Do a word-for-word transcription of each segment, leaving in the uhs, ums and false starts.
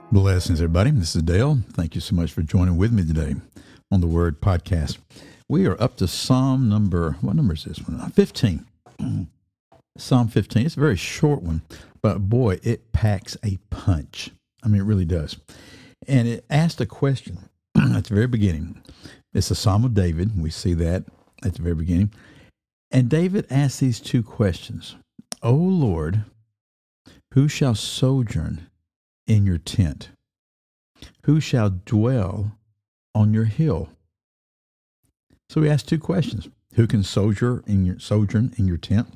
Blessings, everybody. This is Dale. Thank you so much for joining with me today on the Word Podcast. We are up to Psalm number, what number is this one? fifteen. Psalm fifteen. It's a very short one, but boy, it packs a punch. I mean, it really does. And it asked a question at the very beginning. It's a Psalm of David. We see that at the very beginning. And David asked these two questions. O Lord, who shall sojourn in your tent? Who shall dwell on your hill? So we asked two questions. Who can sojourn in your sojourn in your tent?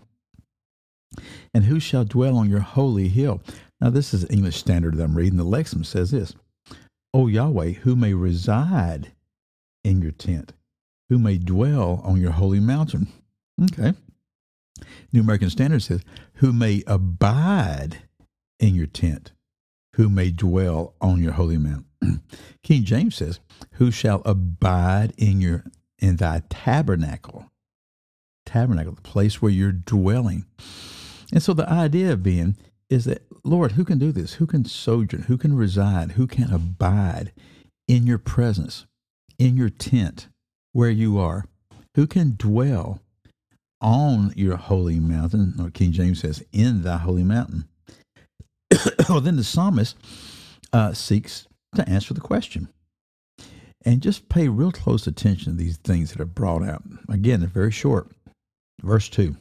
And who shall dwell on your holy hill? Now this is English Standard that I'm reading. The Lexham says this. O Yahweh, who may reside in your tent? Who may dwell on your holy mountain? Okay. New American Standard says, who may abide in your tent? Who may dwell on your holy mount? King James says, who shall abide in your in thy tabernacle? Tabernacle, the place where you're dwelling. And so the idea being is that, Lord, who can do this? Who can sojourn? Who can reside? Who can abide in your presence, in your tent, where you are? Who can dwell on your holy mountain? Or King James says, in thy holy mountain. Well, then the psalmist uh, seeks to answer the question. And just pay real close attention to these things that are brought out. Again, they're very short. Verse two.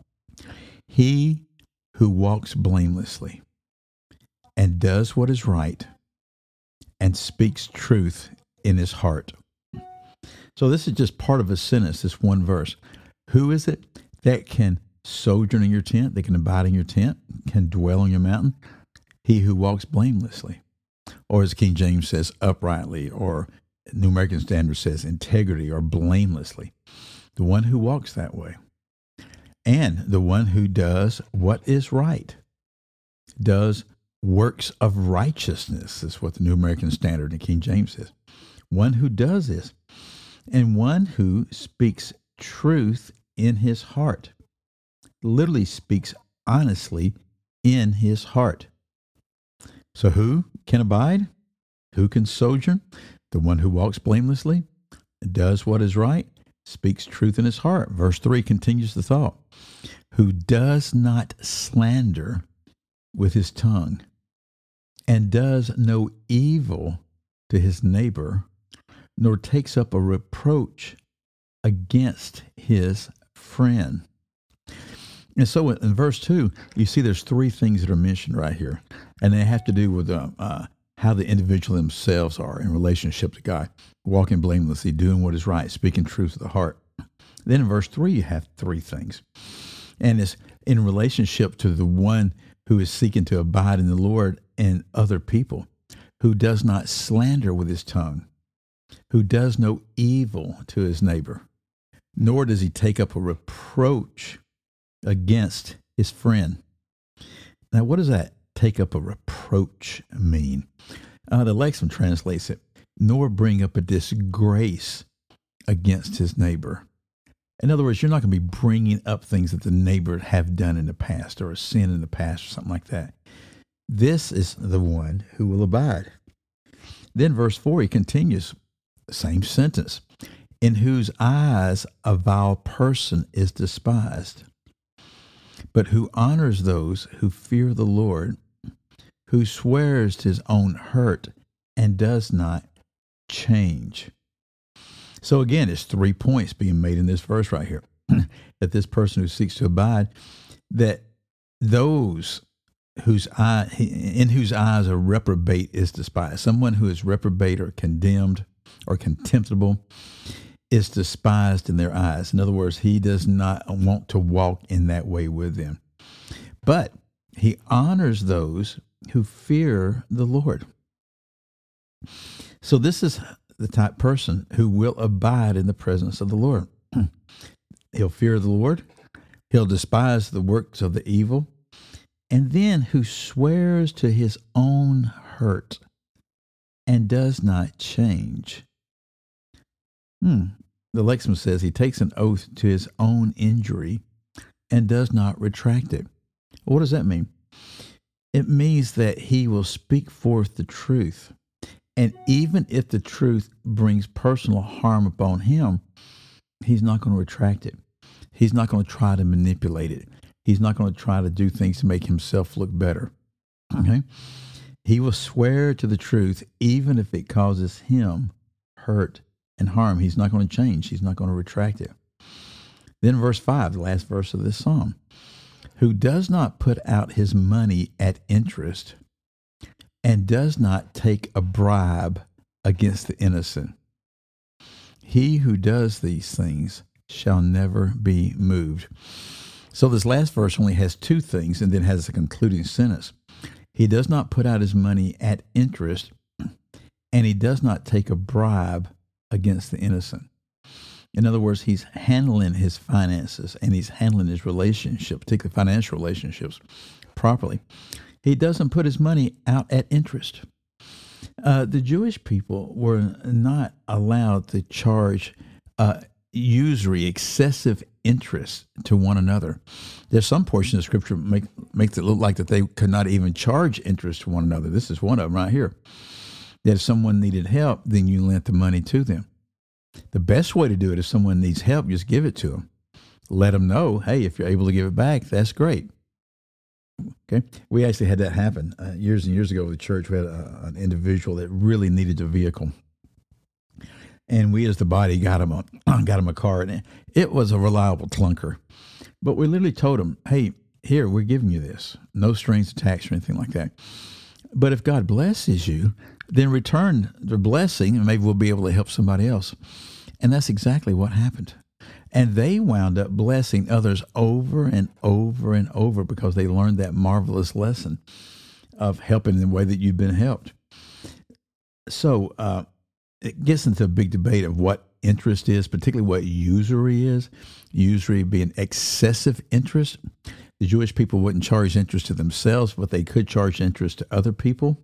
He who walks blamelessly and does what is right and speaks truth in his heart. So this is just part of a sentence, this one verse. Who is it that can sojourn in your tent, that can abide in your tent, can dwell on your mountain? He who walks blamelessly. Or as King James says, uprightly, or New American Standard says, integrity or blamelessly. The one who walks that way. And the one who does what is right. Does works of righteousness, is what the New American Standard and King James says. One who does this. And one who speaks truth in his heart. Literally speaks honestly in his heart. So who can abide? Who can sojourn? The one who walks blamelessly, does what is right, speaks truth in his heart. Verse three continues the thought. Who does not slander with his tongue, and does no evil to his neighbor, nor takes up a reproach against his friend. And so in verse two, you see there's three things that are mentioned right here. And they have to do with uh, uh, how the individual themselves are in relationship to God. Walking blamelessly, doing what is right, speaking truth to the heart. Then in verse three, you have three things. And it's in relationship to the one who is seeking to abide in the Lord and other people, who does not slander with his tongue, who does no evil to his neighbor, nor does he take up a reproach against his friend. Now, what does that take up a reproach mean? Uh, the Lexham translates it, nor bring up a disgrace against his neighbor. In other words, you're not going to be bringing up things that the neighbor have done in the past or a sin in the past or something like that. This is the one who will abide. Then verse four, he continues, the same sentence, in whose eyes a vile person is despised, but who honors those who fear the Lord, who swears to his own hurt and does not change. So again, it's three points being made in this verse right here. That this person who seeks to abide, that those whose eye, in whose eyes a reprobate is despised. Someone who is reprobate or condemned or contemptible is despised in their eyes. In other words, he does not want to walk in that way with them. But he honors those who fear the Lord. So this is the type of person who will abide in the presence of the Lord. He'll fear the Lord. He'll despise the works of the evil. And then who swears to his own hurt and does not change. Hmm. The Lexham says he takes an oath to his own injury and does not retract it. What does that mean? It means that he will speak forth the truth. And even if the truth brings personal harm upon him, he's not going to retract it. He's not going to try to manipulate it. He's not going to try to do things to make himself look better. Okay? He will swear to the truth even if it causes him hurt and harm. He's not going to change. He's not going to retract it. Then verse five, the last verse of this psalm. Who does not put out his money at interest and does not take a bribe against the innocent. He who does these things shall never be moved. So this last verse only has two things and then has a concluding sentence. He does not put out his money at interest, and he does not take a bribe against the innocent. In other words, he's handling his finances and he's handling his relationships, particularly financial relationships, properly. He doesn't put his money out at interest. Uh, the Jewish people were not allowed to charge uh, usury, excessive interest to one another. There's some portion of Scripture make makes it look like that they could not even charge interest to one another. This is one of them right here. That if someone needed help, then you lent the money to them. The best way to do it, if someone needs help, just give it to them. Let them know, hey, if you're able to give it back, that's great. Okay, we actually had that happen uh, years and years ago with the church. We had a, an individual that really needed a vehicle, and we, as the body, got him a got him a car, and it was a reliable clunker. But we literally told him, "Hey, here, we're giving you this, no strings attached or anything like that. But if God blesses you, then return the blessing, and maybe we'll be able to help somebody else." And that's exactly what happened. And they wound up blessing others over and over and over because they learned that marvelous lesson of helping in the way that you've been helped. So uh, it gets into a big debate of what interest is, particularly what usury is. Usury being excessive interest. The Jewish people wouldn't charge interest to themselves, but they could charge interest to other people.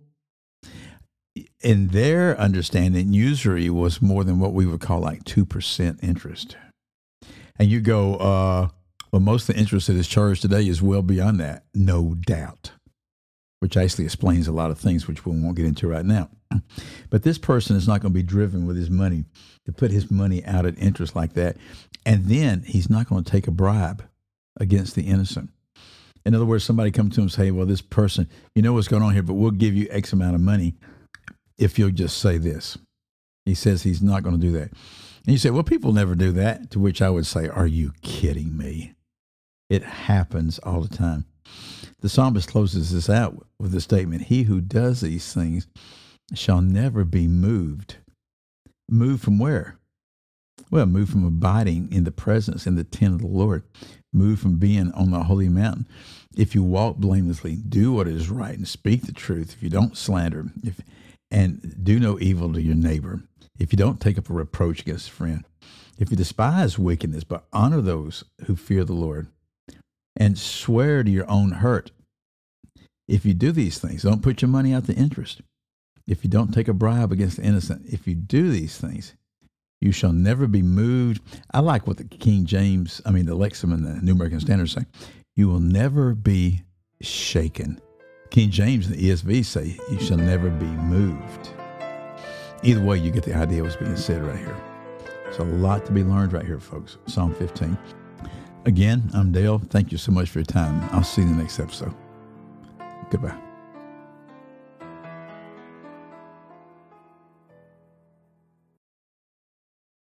In their understanding, usury was more than what we would call like two percent interest. And you go, uh, well, most of the interest that is charged today is well beyond that, no doubt, which actually explains a lot of things, which we won't get into right now. But this person is not going to be driven with his money to put his money out at interest like that. And then he's not going to take a bribe against the innocent. In other words, somebody comes to him and say, well, this person, you know what's going on here, but we'll give you X amount of money if you'll just say this. He says he's not going to do that. And you say, well, people never do that, to which I would say, are you kidding me? It happens all the time. The psalmist closes this out with the statement, he who does these things shall never be moved. Moved from where? Well, moved from abiding in the presence, in the tent of the Lord. Moved from being on the holy mountain. If you walk blamelessly, do what is right, and speak the truth. If you don't slander, if and do no evil to your neighbor. If you don't take up a reproach against a friend. If you despise wickedness, but honor those who fear the Lord. And swear to your own hurt. If you do these things, don't put your money out to interest. If you don't take a bribe against the innocent. If you do these things, you shall never be moved. I like what the King James, I mean the Lexham and the New American Standard say. You will never be shaken. King James and the E S V say, you shall never be moved. Either way, you get the idea of what's being said right here. There's a lot to be learned right here, folks. Psalm fifteen. Again, I'm Dale. Thank you so much for your time. I'll see you in the next episode. Goodbye.